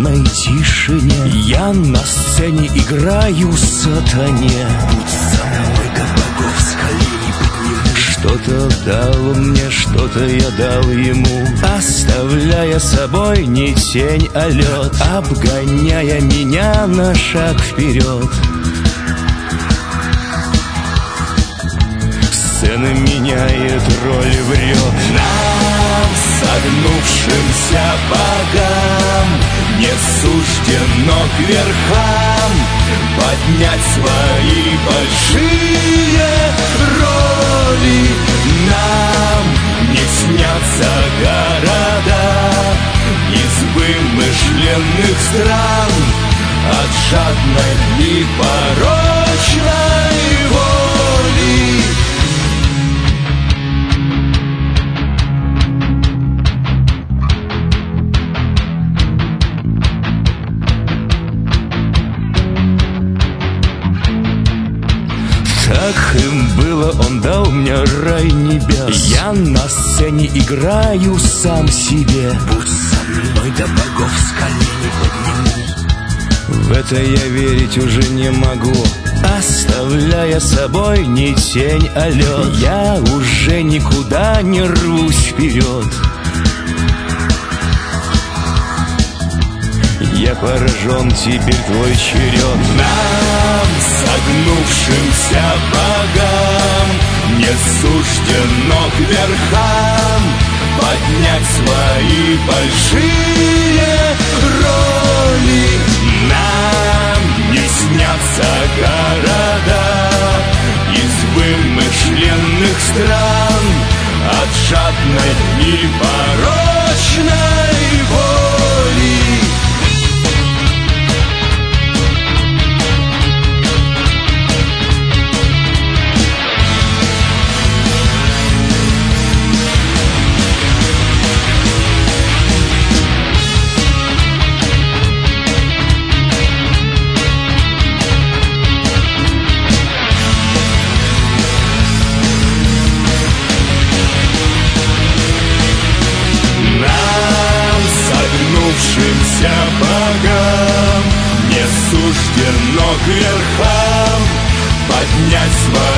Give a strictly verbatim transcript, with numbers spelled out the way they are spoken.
полной тишине. Я на сцене играю сатане. Будь со мной, до богов с коленей подниму. Что-то дал мне, что-то я дал ему, оставляя собой не тень, а лед, обгоняя меня на шаг вперед. Сцена меняет роль, врет. Нам, согнувшимся богам, не суждено к верхам поднять свои большие роли. Нам не снятся города из вымышленных стран от жадной и порочной воли. Так им было, он дал мне рай небес. Я на сцене играю сам себе. Будь со мной, до богов с коленей подниму. В это я верить уже не могу, оставляя собой не тень, а лед. Я уже никуда не рвусь вперед. Я поражен, теперь твой черед. Нам, согнувшимся богам, не суждено к верхам поднять свои большие роли. Нам не снятся города из вымышленных стран от жадной и порочной воли. Согнувшимся богам не суждено к верхам поднять свои